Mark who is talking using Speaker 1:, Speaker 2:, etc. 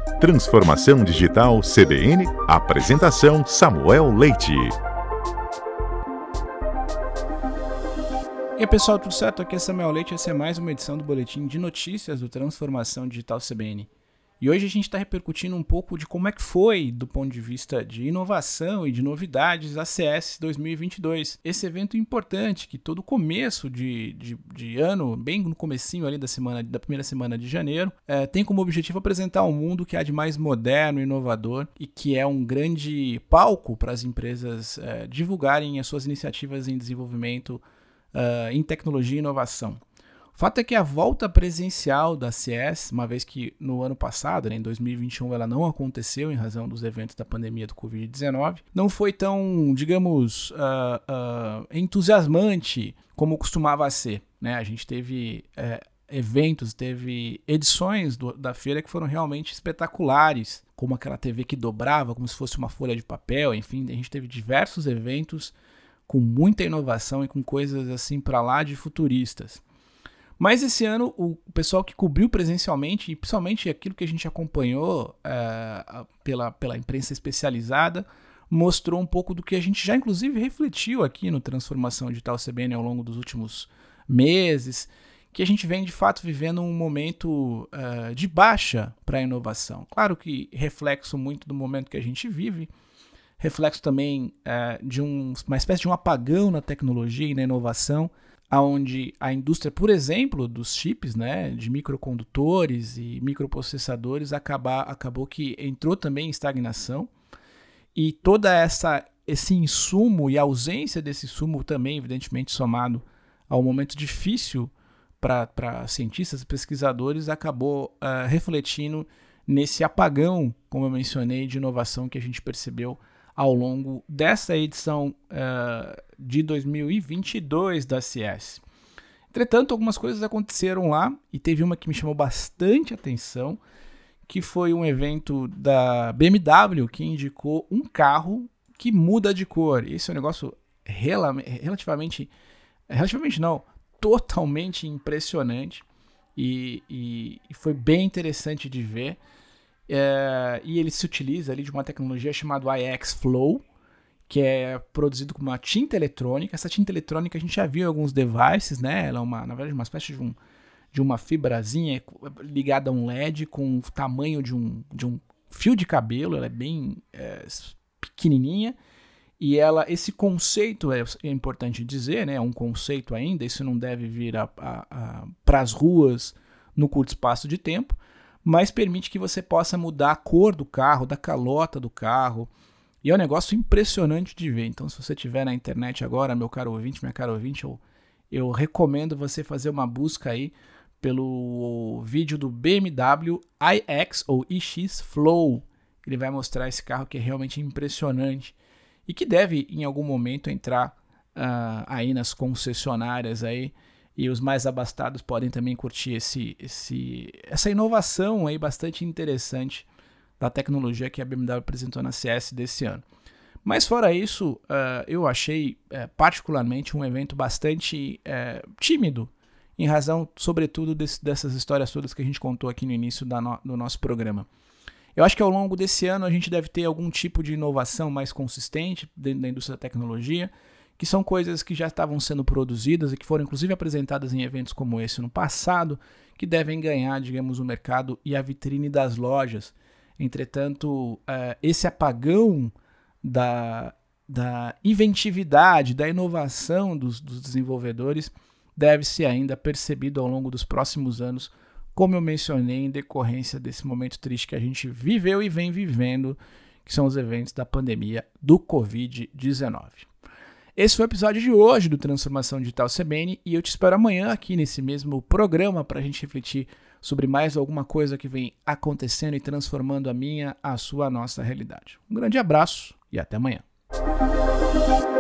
Speaker 1: Transformação Digital CBN, apresentação Samuel Leite.
Speaker 2: E aí pessoal, tudo certo? Aqui é Samuel Leite, essa é mais uma edição do Boletim de Notícias do Transformação Digital CBN. E hoje a gente está repercutindo um pouco de como é que foi, do ponto de vista de inovação e de novidades, a CS 2022. Esse evento importante que todo começo de ano, bem no comecinho ali da primeira semana de janeiro, tem como objetivo apresentar um mundo que há de mais moderno e inovador e que é um grande palco para as empresas divulgarem as suas iniciativas em desenvolvimento em tecnologia e inovação. O fato é que a volta presencial da CS, uma vez que no ano passado, em 2021, ela não aconteceu em razão dos eventos da pandemia do Covid-19, não foi tão, digamos, entusiasmante como costumava ser, né? A gente teve eventos, teve edições da feira que foram realmente espetaculares, como aquela TV que dobrava como se fosse uma folha de papel, enfim, a gente teve diversos eventos com muita inovação e com coisas assim para lá de futuristas. Mas esse ano, o pessoal que cobriu presencialmente, e principalmente aquilo que a gente acompanhou pela imprensa especializada, mostrou um pouco do que a gente já inclusive refletiu aqui no Transformação Digital CBN ao longo dos últimos meses, que a gente vem de fato vivendo um momento de baixa para a inovação. Claro que reflexo muito do momento que a gente vive, reflexo também de uma espécie de um apagão na tecnologia e na inovação, onde a indústria, por exemplo, dos chips, né, de microcondutores e microprocessadores, acabou que entrou também em estagnação. E toda esse insumo e a ausência desse insumo também, evidentemente, somado ao momento difícil para cientistas e pesquisadores, acabou refletindo nesse apagão, como eu mencionei, de inovação que a gente percebeu ao longo dessa edição de 2022 da CS. Entretanto, algumas coisas aconteceram lá e teve uma que me chamou bastante atenção, que foi um evento da BMW que indicou um carro que muda de cor. Esse é um negócio totalmente impressionante e foi bem interessante de ver. E ele se utiliza ali de uma tecnologia chamada iX Flow, que é produzido com uma tinta eletrônica. Essa tinta eletrônica a gente já viu em alguns devices, né? Ela é na verdade uma espécie de uma fibrazinha ligada a um LED com o tamanho de um fio de cabelo. Ela é bem pequenininha. E esse conceito, é importante dizer, né? É um conceito ainda, isso não deve vir para as ruas no curto espaço de tempo, mas permite que você possa mudar a cor do carro, da calota do carro, e é um negócio impressionante de ver. Então, se você estiver na internet agora, meu caro ouvinte, minha cara ouvinte, eu recomendo você fazer uma busca aí pelo vídeo do BMW iX ou iX Flow. Ele vai mostrar esse carro que é realmente impressionante e que deve, em algum momento, entrar aí nas concessionárias aí, e os mais abastados podem também curtir essa inovação aí bastante interessante da tecnologia que a BMW apresentou na CS desse ano. Mas fora isso, eu achei particularmente um evento bastante tímido, em razão, sobretudo, dessas histórias todas que a gente contou aqui no início do nosso programa. Eu acho que ao longo desse ano a gente deve ter algum tipo de inovação mais consistente dentro da indústria da tecnologia, que são coisas que já estavam sendo produzidas e que foram inclusive apresentadas em eventos como esse no passado, que devem ganhar, digamos, o mercado e a vitrine das lojas. Entretanto, esse apagão da inventividade, da inovação dos desenvolvedores deve ser ainda percebido ao longo dos próximos anos, como eu mencionei, em decorrência desse momento triste que a gente viveu e vem vivendo, que são os eventos da pandemia do Covid-19. Esse foi o episódio de hoje do Transformação Digital CBN e eu te espero amanhã aqui nesse mesmo programa para a gente refletir sobre mais alguma coisa que vem acontecendo e transformando a minha, a sua, a nossa realidade. Um grande abraço e até amanhã.